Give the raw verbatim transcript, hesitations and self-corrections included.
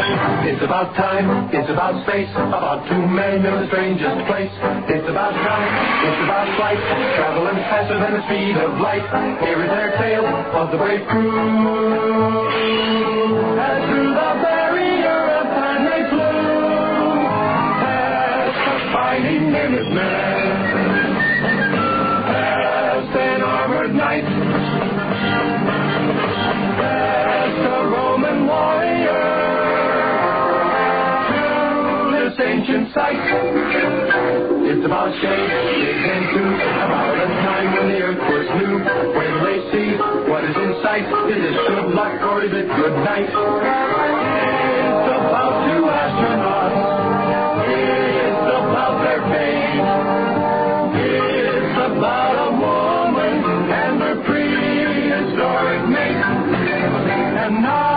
It's about time, it's about space, about two men in the strangest place. It's about time, it's about flight, traveling faster than the speed of light. Here is their tale of the brave crew. As through the barrier of time they flew, past the fighting Minutemen, past an armored knight, past a Roman warrior, ancient sight. It's about shade, big and two, about a time when the earth was new. Where do they see what is in sight? Is it good luck or is it good night? It's about two astronauts. It's about their fate. It's about a woman and her prehistoric mate. And now